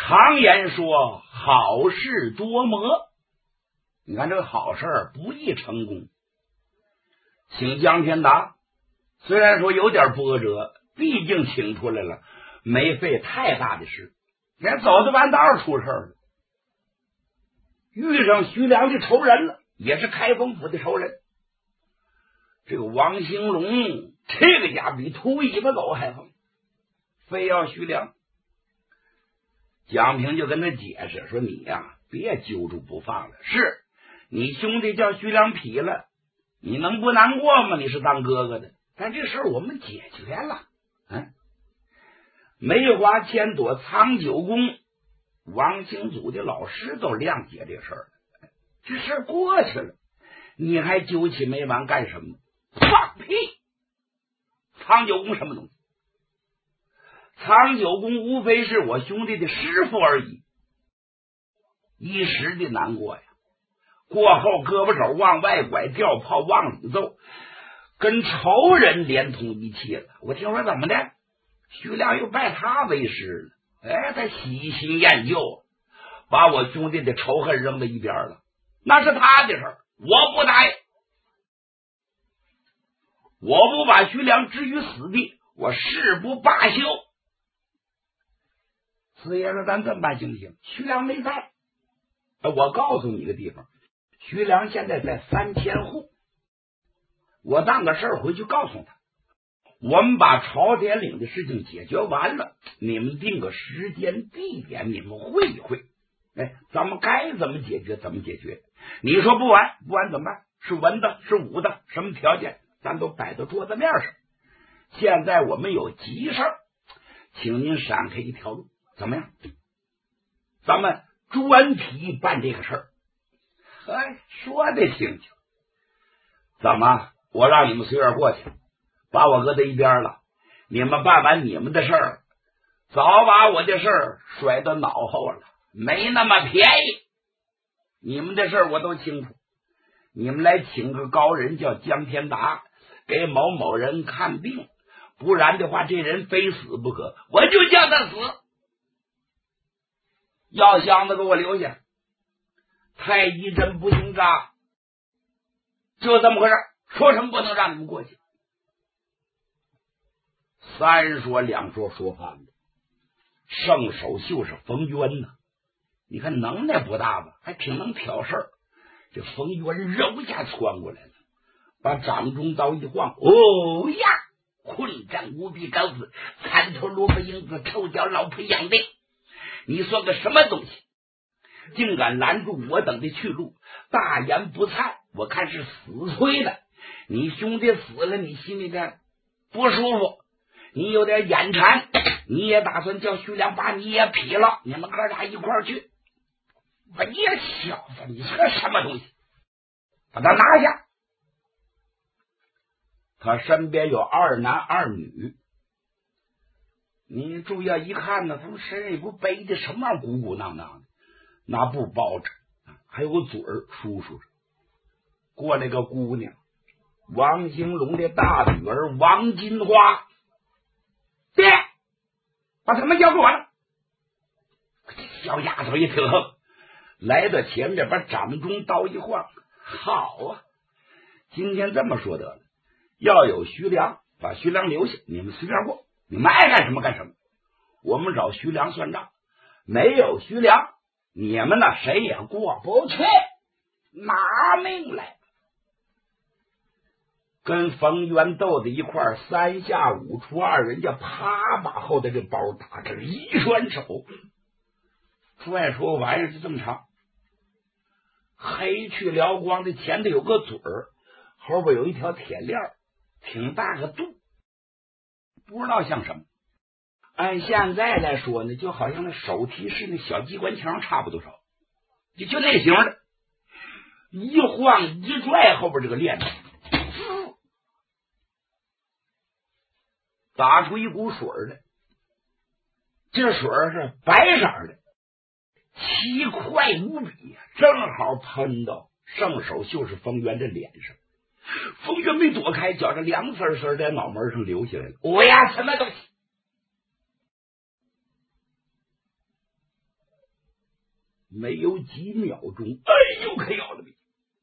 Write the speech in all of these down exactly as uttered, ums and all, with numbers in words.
常言说好事多磨，你看这个好事不易成功。请江天达虽然说有点波折，毕竟请出来了，没费太大的事，连走的弯道出事了，遇上徐良的仇人了，也是开封府的仇人。这个王兴龙这个家比秃尾巴狗还横，非要徐良。蒋平就跟他解释说，你呀、啊、别揪住不放了，是你兄弟叫徐良劈了，你能不难过吗？你是当哥哥的，但这事我们解决了。嗯，梅花千朵藏九宫，王兴祖的老师都谅解这事儿了，这事过去了，你还揪起没完干什么？放屁！藏九宫什么东西？藏九宫无非是我兄弟的师傅而已，一时的难过呀。过后胳膊手往外拐，吊炮往里揍，跟仇人连通一气了。我听说怎么的，徐良又拜他为师了。哎，他喜新厌旧，把我兄弟的仇恨扔在一边了，那是他的事儿，我不答应。我不把徐良置于死地，我誓不罢休。四爷说，咱这么办行不行？徐良没在，我告诉你一个地方，徐良现在在三千户，我当个事儿回去告诉他，我们把朝天岭的事情解决完了，你们定个时间地点，你们会一会，哎，咱们该怎么解决怎么解决。你说不完，不完怎么办？是文的，是武的，什么条件咱都摆到桌子面上。现在我们有急事儿，请您闪开一条路，怎么样？咱们专题办这个事儿。哎，说的轻巧，怎么？我让你们随便过去，把我搁在一边了，你们办完你们的事儿，早把我的事儿甩到脑后了，没那么便宜。你们的事儿我都清楚，你们来请个高人叫江天达，给某某人看病，不然的话这人非死不可，我就叫他死。药箱子给我留下，太极针不行扎，就这么回事，说什么不能让你们过去。三说两说说翻了，圣手就是冯渊呢，你看能耐不大吧，还挺能挑事儿。这冯渊肉下窜过来了，把掌中刀一晃，哦呀，混战无比高子，残头萝卜缨子，臭脚老婆养的，你说个什么东西，竟敢拦住我等的去路，大言不惭，我看是死催的。你兄弟死了，你心里边不舒服，你有点眼馋，你也打算叫徐良把你也劈了，你们哥俩一块儿去。我你小子，你是个什么东西？把他拿下。他身边有二男二女，你注意一看呢，他们身上也不背的什么玩意儿，鼓鼓囊囊的，拿布包着，还有个嘴儿梳梳着。过来个姑娘，王兴龙的大女儿王金花。爹，把他们交给我了。小丫头一挺横，来到前面把掌中刀一晃，好啊，今天这么说得了，要有徐良，把徐良留下，你们随便过，你们爱干什么干什么，我们找徐良算账，没有徐良，你们呢谁也过不去，拿命来。跟冯渊斗在一块儿，三下五除二，人家啪把后头这包打着，一双手拽出玩意儿就这么长，黑去撩光的，前头有个嘴儿，后边有一条铁链，挺大个肚，不知道像什么。按现在来说呢，就好像那手提式那小机关枪差不多少，就就那型的，一晃一拽，后边这个链子打出一股水来，这水是白色的，奇快无比，正好喷到圣手就是冯渊的脸上。冯渊没躲开，觉着凉丝丝在脑门上流下来了。我呀，什么东西？ 没有几秒钟，哎呦，可要了命！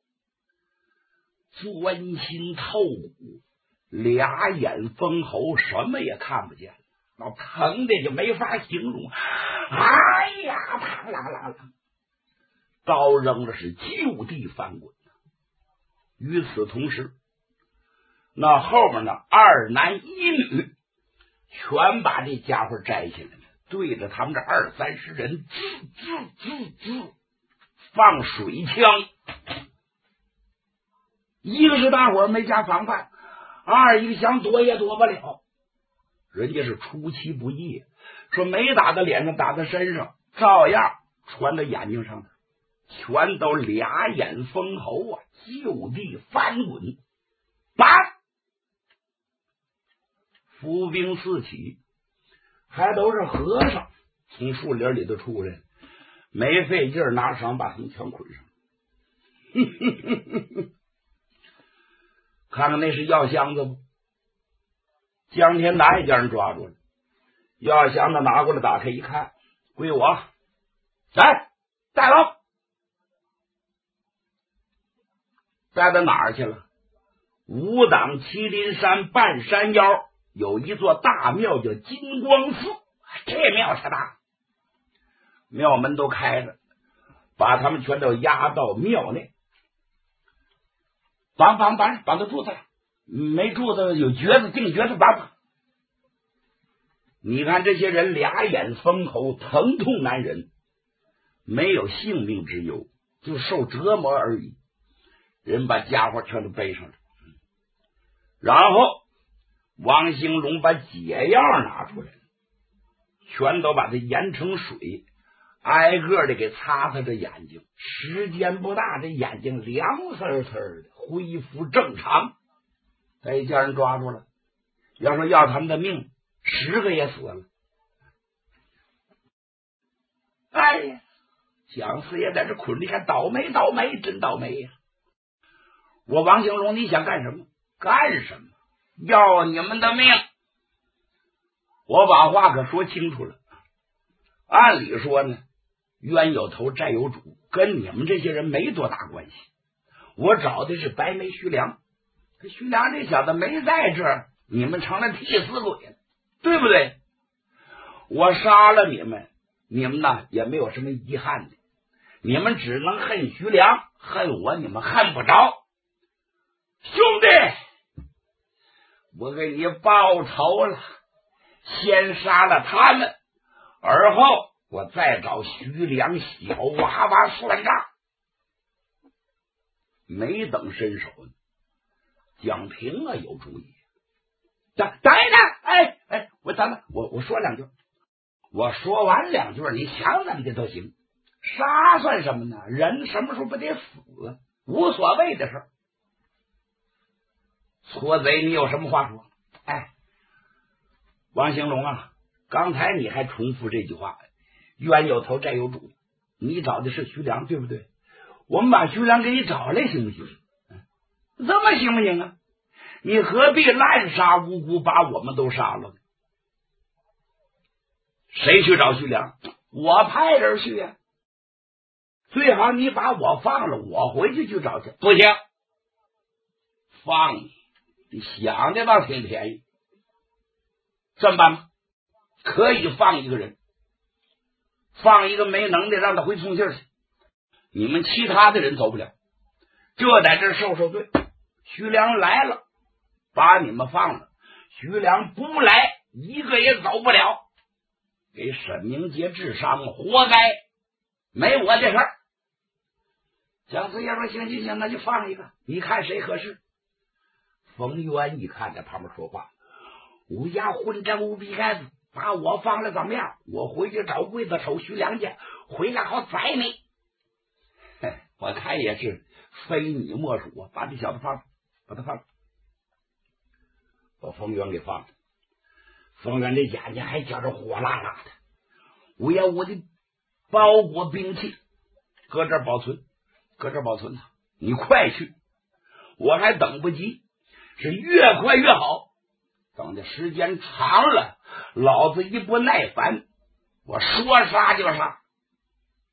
钻心透骨，俩眼封喉，什么也看不见了，那疼的就没法形容。哎呀，嘡啦啦啦！刀扔的是就地翻滚。与此同时，那后面的二男一女全把这家伙摘起来了，对着他们这二三十人滋滋滋滋放水枪。一个是大伙儿没加防范，二一个想躲也躲不了。人家是出其不意，说没打到脸上，打到身上，照样传到眼睛上的，全都俩眼封喉啊，就地翻滚。把伏兵四起，还都是和尚从树林里头出来，没费劲拿绳把他们全捆上。看看那是药箱子不？江天达也叫人抓住了，药箱子拿过来打开一看，归我，来带走。带到哪儿去了？武党麒麟山半山腰有一座大庙叫金光寺，这庙是大，庙门都开着，把他们全都押到庙内。绑绑绑绑到柱子了，没柱子有橛子，钉橛子绑绑。你看这些人俩眼封喉，疼痛难忍，没有性命之忧，就受折磨而已。人把家伙全都背上了，然后王兴荣把解药拿出来了，全都把它研成水，挨个的给擦擦着眼睛。时间不大，这眼睛凉丝丝的，恢复正常。他一家人抓住了，要说要他们的命，十个也死了。哎呀，蒋四爷在这捆，你看倒霉倒霉，真倒霉呀！我王兴荣，你想干什么？干什么？要你们的命！我把话可说清楚了。按理说呢，冤有头债有主，跟你们这些人没多大关系。我找的是白眉徐良，这徐良这小子没在这儿，你们成了替死鬼了，对不对？我杀了你们，你们呢也没有什么遗憾的，你们只能恨徐良，恨我你们恨不着。兄弟，我给你报仇了，先杀了他们，而后我再找徐良小娃娃算账。没等伸手呢，蒋平啊有主意。等等一等，哎哎，我等等，我我说两句，我说完两句，你想怎么的都行。杀算什么呢？人什么时候不得死啊？无所谓的事儿。搓贼，你有什么话说？哎，王兴龙啊，刚才你还重复这句话，冤有头债有主，你找的是徐良对不对？我们把徐良给你找来行不行？这么行不行啊？你何必滥杀无辜，把我们都杀了呢？谁去找徐良？我派人去呀、啊。最好你把我放了，我回去去找去。不行，放你，你想的倒挺便宜。这么办吧，可以放一个人，放一个没能的，让他回送信去。你们其他的人走不了，就在这受受罪。徐良来了，把你们放了；徐良不来，一个也走不了。给沈明杰治伤，活该，没我这事儿。蒋四爷说：“行行行，那就放一个，你看谁合适？”冯渊一看在旁边说话：“乌鸦混账无比该死，把我放了怎么样？我回去找刽子手徐良去，回来好宰你。”我看也是非你莫属啊！把这小子放了，把他放了，把冯渊给放了。冯渊这眼睛还觉着火辣辣的，我要我的包裹兵器搁这儿保存，搁这儿保存它。你快去，我还等不及，是越快越好。等的时间长了，老子一不耐烦，我说杀就杀。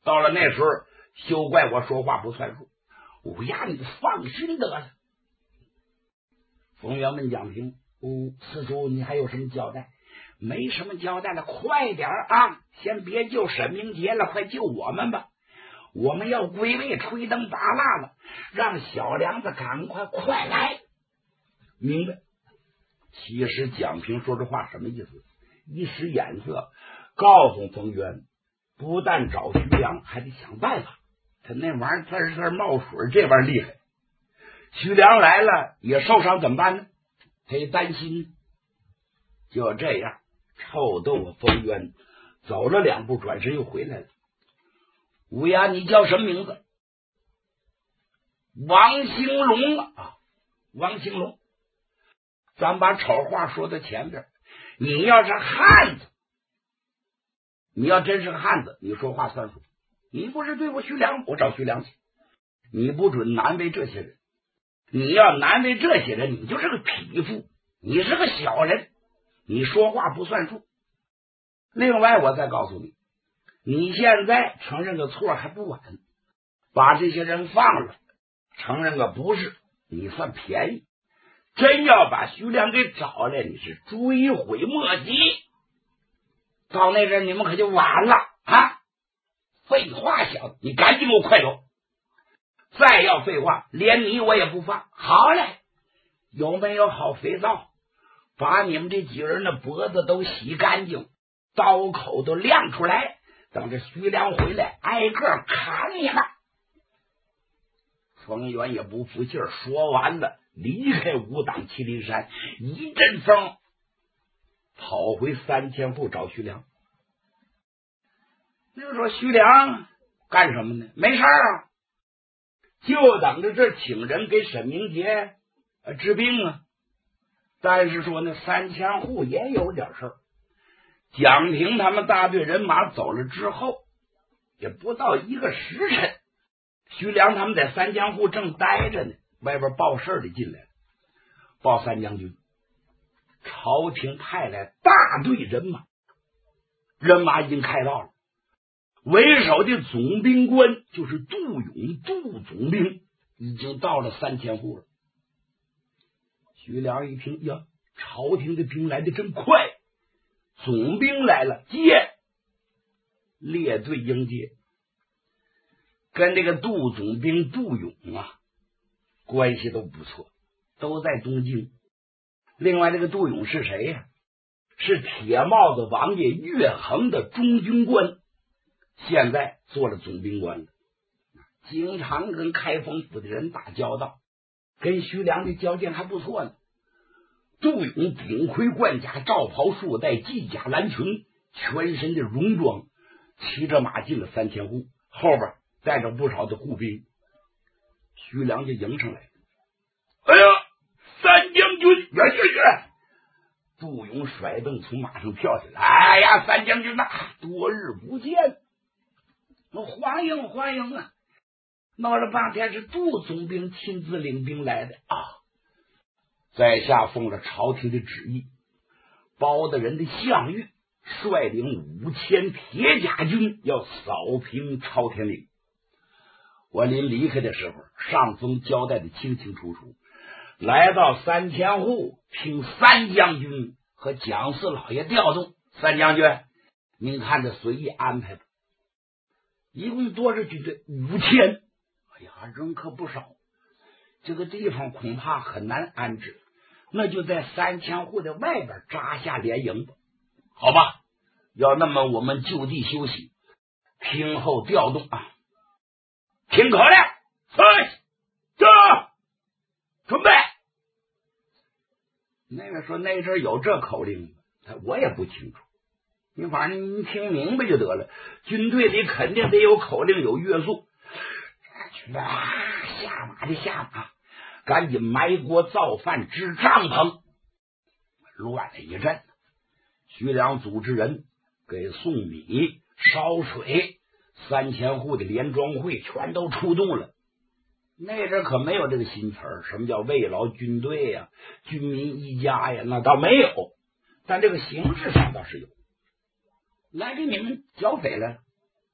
到了那时候，休怪我说话不算数。乌鸦，你放心得了。冯元问蒋平：“哦，四叔，你还有什么交代？”“没什么交代了，快点啊！先别救沈明杰了，快救我们吧！我们要归位，吹灯拔蜡了，让小梁子赶快快来！”明白。其实蒋平说这话什么意思？一使眼色，告诉冯渊，不但找徐良，还得想办法。他那玩意儿滋滋冒水，这玩意儿厉害。徐良来了也受伤怎么办呢？他也担心。就这样臭豆腐冯渊走了两步，转身又回来了。乌鸦，你叫什么名字？王兴龙啊，王兴龙。咱把丑话说到前边，你要是汉子，你要真是个汉子，你说话算数。你不是对付徐良，我找徐良去。你不准难为这些人，你要难为这些人，你就是个匹夫，你是个小人，你说话不算数。另外我再告诉你，你现在承认个错还不晚，把这些人放了，承认个不是，你算便宜。真要把徐良给找来，你是追悔莫及，到那阵你们可就晚了啊！废话，小子，你赶紧给我快走！再要废话，连你我也不放。好嘞，有没有好肥皂？把你们这几个人的脖子都洗干净，刀口都亮出来，等着徐良回来，挨个砍你们。冯源也不服气儿，说完了，离开武当麒麟山，一阵风跑回三千户找徐良。那个说徐良干什么呢？没事啊，就等着这请人给沈明杰呃治病啊。但是说呢，三千户也有点事儿。蒋平他们大队人马走了之后，也不到一个时辰，徐良他们在三江户正待着呢，外边报事的进来了，报三将军，朝廷派来大队人马，人马已经开到了，为首的总兵官就是杜勇，杜总兵已经到了三千户了。徐良一听，呀，朝廷的兵来的真快，总兵来了，接列队迎接。跟这个杜总兵杜勇啊关系都不错，都在东京。另外这个杜勇是谁呀、啊？是铁帽子王爷岳衡的中军官，现在做了总兵官了，经常跟开封府的人打交道，跟徐良的交情还不错呢。杜勇顶盔贯甲，罩袍束带，系甲蓝裙，全身的戎装，骑着马进了三千户，后边带着不少的护兵。徐良就迎上来了，哎呀，三将军，呀呀呀！杜勇甩蹬从马上跳下来，哎呀，三将军呐、啊，多日不见，欢迎欢迎啊！闹了半天是杜总兵亲自领兵来的啊！在下奉了朝廷的旨意，包大人的项羽率领五千铁甲军要扫平朝天岭。我临离开的时候，上峰交代的清清楚楚，来到三千户，听三将军和蒋四老爷调动。三将军，您看着随意安排吧。一共多少军队？五千。哎呀，人可不少，这个地方恐怕很难安置，那就在三千户的外边扎下连营吧。好吧，要那么我们就地休息，听候调动啊。听口令，三这准备。那个说那阵有这口令，我也不清楚，你反正您听明白就得了。军队里肯定得有口令，有约束。啊，下马的下马，赶紧埋锅造饭，支帐篷，乱了一阵。徐良组织人给送米烧水，三千户的联庄会全都出动了。那阵可没有这个新词儿，什么叫慰劳军队呀、啊、军民一家呀，那倒没有，但这个形式上倒是有。来给你们剿匪了，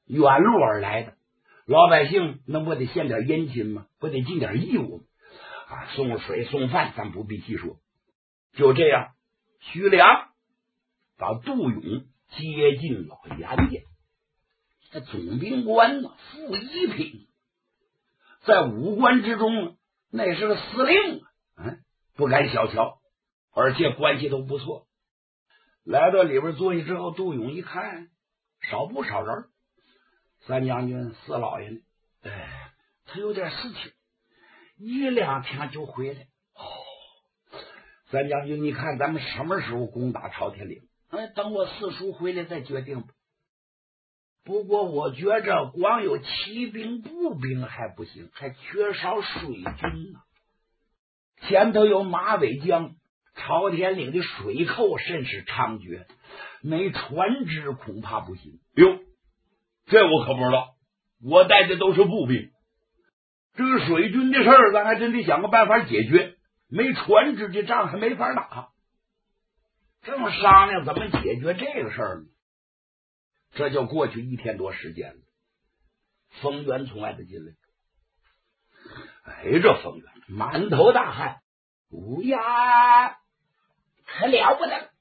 远路而来的老百姓，那不得献点殷勤吗？不得尽点义务吗？啊，送水送饭咱不必细说。就这样，徐良把杜勇接进了严家。这总兵官呢，副一品，在武官之中那是个司令啊，嗯，不敢小瞧，而且关系都不错。来到里边坐下之后，杜勇一看，少不少人。三将军四老爷呢？哎，他有点事情，一两天就回来。哦，三将军，你看咱们什么时候攻打朝天岭？哎，等我四叔回来再决定吧。不过我觉着光有骑兵步兵还不行，还缺少水军呢。前头有马尾江，朝天岭的水寇甚是猖獗，没船只恐怕不行。 哟，这我可不知道，我带的都是步兵，这个水军的事儿咱还真得想个办法解决，没船只的仗还没法打。 正商量怎么解决这个事儿呢，这就过去一天多时间了。冯源从外头进来，哎，这冯源满头大汗，哎呀，可了不得！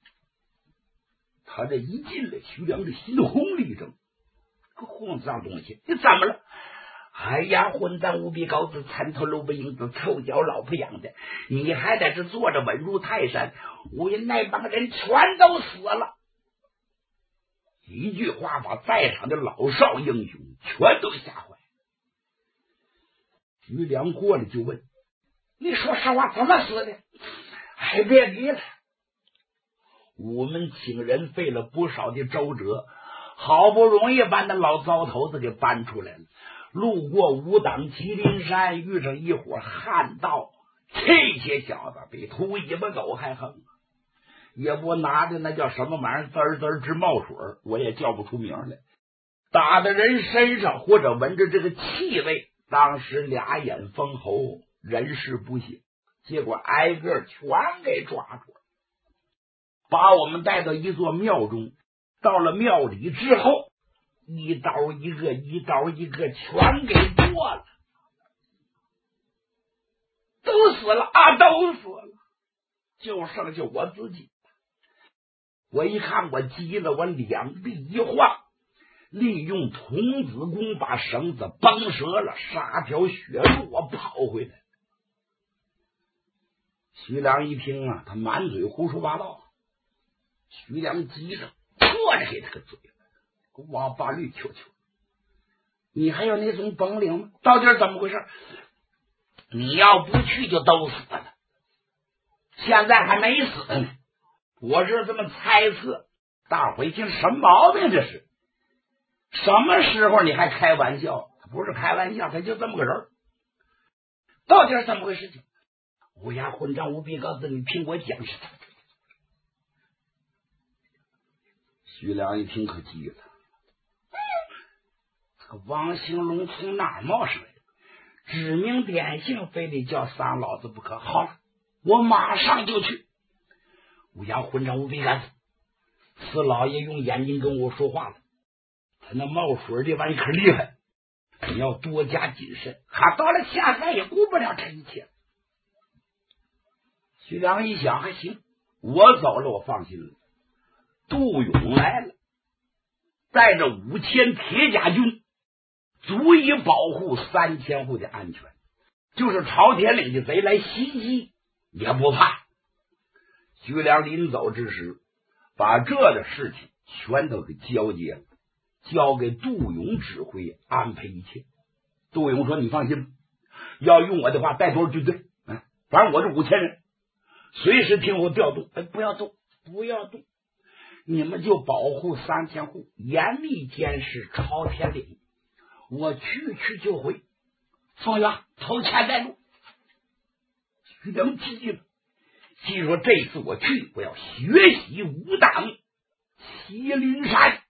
他这一进来，徐良的心轰立正，个混账东西，你怎么了？哎呀，混蛋无比高子，参头露背影子，臭脚老婆养的，你还在这坐着稳如泰山，我那帮人全都死了。一句话把在场的老少英雄全都吓坏。徐良过来就问：“你说实话，怎么死的？”哎，别提了，我们请人费了不少的周折，好不容易把那老糟头子给搬出来了。路过武当麒麟山，遇上一伙汉盗，这些小子比秃尾巴狗还横，也不拿的那叫什么玩意儿，滋儿滋儿直冒水，我也叫不出名来。打的人身上或者闻着这个气味，当时俩眼封喉，人事不省，结果挨个全给抓住了，把我们带到一座庙中。到了庙里之后，一刀一个，一刀一个，全给剁了，都死了啊，都死了，就剩下我自己。我一看我急了，我两臂一晃，利用童子功把绳子绷折了，杀条血路，我跑回来。徐良一听啊，他满嘴胡说八道。徐良急着坐着给他个嘴巴，王八绿球球，你还有那种本领吗？到底是怎么回事？你要不去就都死了，现在还没死呢。我是这么猜测，大伙一听什么毛病？这是什么时候你还开玩笑？不是开玩笑，他就这么个人。到底是怎么回事情？乌鸦混账无比高子，你听我讲。徐良一听可急了，这个王兴龙从哪儿冒出来的？指名点姓，非得叫三老子不可。好了，我马上就去。乌鸦混账无比干子，四老爷用眼睛跟我说话了，他那冒水这玩意可厉害，你要多加谨慎。哈，到了下山也顾不了这一切。徐良一想，还行，我走了，我放心了。杜勇来了，带着五千铁甲军，足以保护三千户的安全，就是朝天岭的贼来袭击也不怕。徐良临走之时，把这的事情全都给交接了，交给杜勇指挥，安排一切。杜勇说：“你放心，要用我的话，带多少军队？嗯，反正我是五千人，随时听我调动。哎，不要动，不要动。你们就保护三千户，严密监视朝天岭。我去去就回。方圆头前带路。”徐良急了，心说这次我去，我要学习武当麒麟山。